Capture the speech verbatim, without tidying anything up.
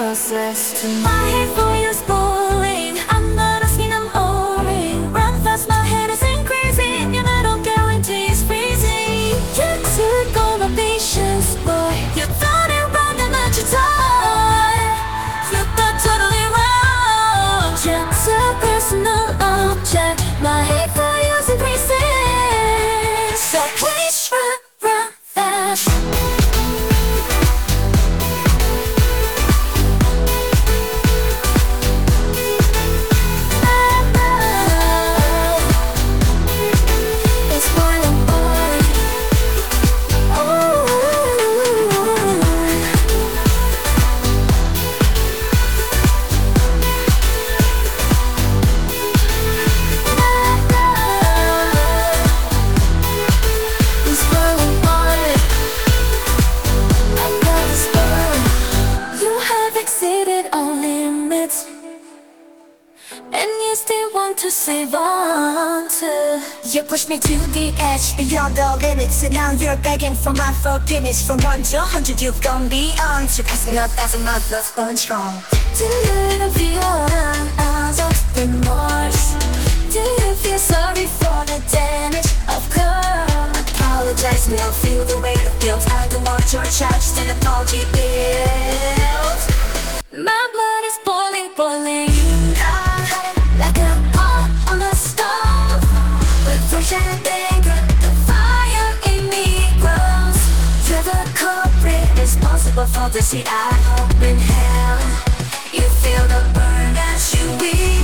closest to my hate for you is boiling. I'm not asking, I'm owing. Run fast, my head is increasing. Your little guarantee is freezing. You took all my patience, boy. You thought it wrong and let you die. You thought totally wrong. Just a personal object. My hate for you is increasing. So please run, run fast. And you still want to save on to. You pushed me to the edge, beyond the limits. And now you're begging for my forgiveness. From one to a hundred you've gone beyond, surpassing a thousand miles of strong. Do you feel ounce of remorse? Do you feel sorry for the damage of course? Apologize, we'll feel the weight of guilt. I don't want your charge, an apology built. My blood is boiling, boiling like a pot on the stove. With friction and anger, the fire in me grows. You're the culprit, responsible for the seed I hope in hell.